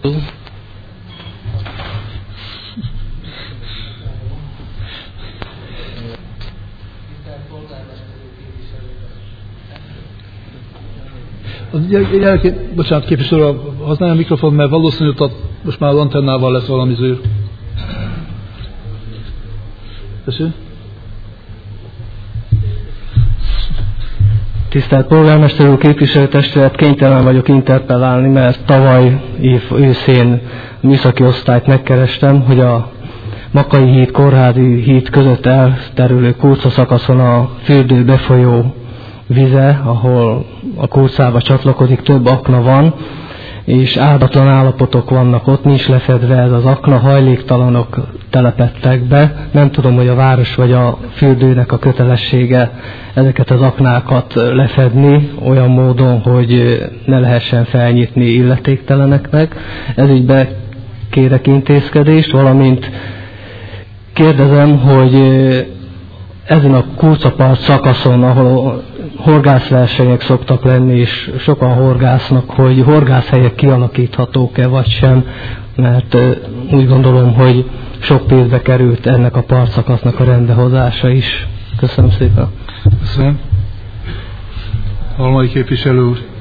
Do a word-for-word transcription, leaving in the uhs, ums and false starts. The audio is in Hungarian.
Gyerek, bocsánat, képviselő, használja a mikrofon, mert valószínűleg ott most már antennával lesz valami zűr. Köszönöm. Tisztelt polgármester úr, képviselőtestület, kénytelen vagyok interpellálni, mert tavaly év őszén műszaki osztályt megkerestem, hogy a Makai híd, Kórházi híd között elterülő kurca szakaszon a fürdő befolyó vize, ahol a kurcába csatlakozik, több akna van, és áldatlan állapotok vannak ott, nincs lefedve ez az akna, hajléktalanok telepedtek be. Nem tudom, hogy a város vagy a fürdőnek a kötelessége ezeket az aknákat lefedni olyan módon, hogy ne lehessen felnyitni illetékteleneknek. Ezügyben kérek intézkedést, valamint kérdezem, hogy ezen a kurcapart szakaszon, ahol horgászversenyek szoktak lenni, és sokan horgásznak, hogy horgászhelyek kialakíthatók-e vagy sem, mert úgy gondolom, hogy sok pénzbe került ennek a partszakasznak a rendbehozása is. Köszönöm szépen. Köszönöm. Halmai képviselő úr.